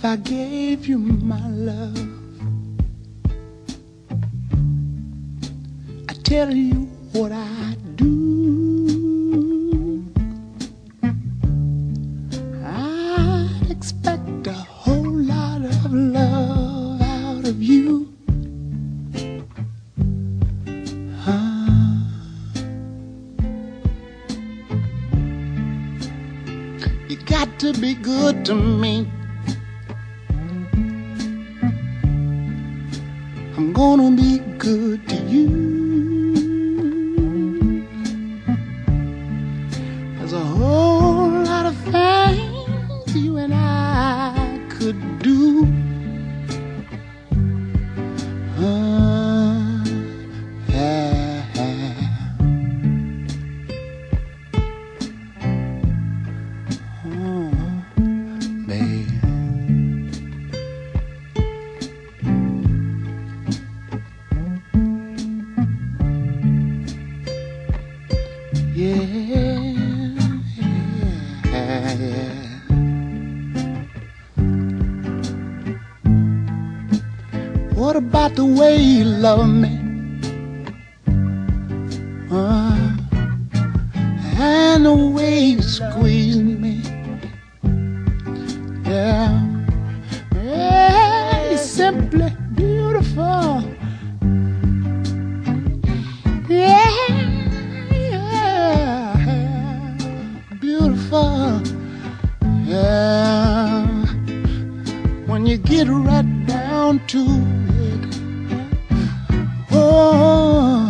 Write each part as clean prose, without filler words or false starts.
if I gave you my love? I tell you what I do. I expect a whole lot of love out of you. You got to be good to me. I'm gonna be good to you. There's a whole lot of things you and I could do. What about the way you love me? And the way you squeeze me. Yeah, yeah, you're simply beautiful. Yeah, yeah, beautiful. Yeah, when you get right down to it. Oh,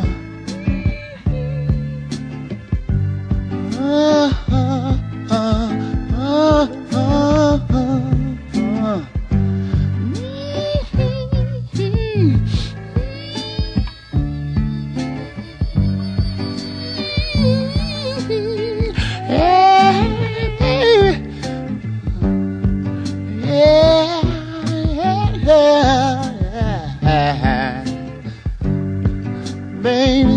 baby,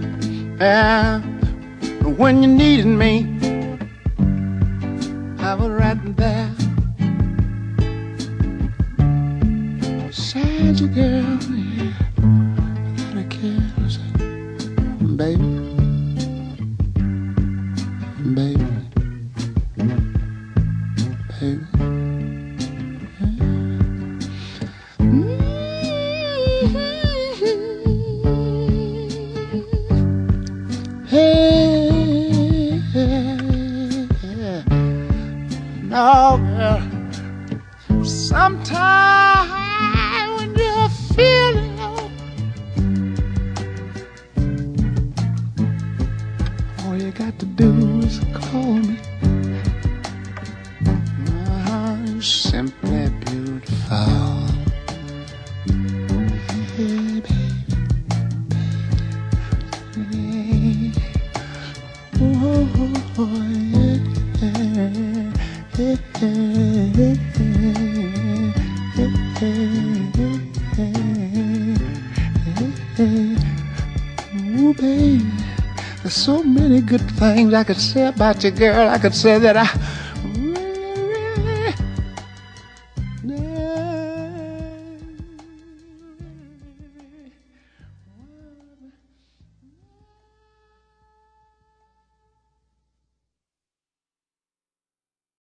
when you needed me, I was right there beside you, girl. Yeah, without a care, baby, baby, baby. No, girl. Sometimes when you're feeling low, all you got to do is call me. You're simply beautiful. Hey, baby, baby. Oh, yeah. Ooh, baby, there's so many good things I could say about you, girl. I could say that I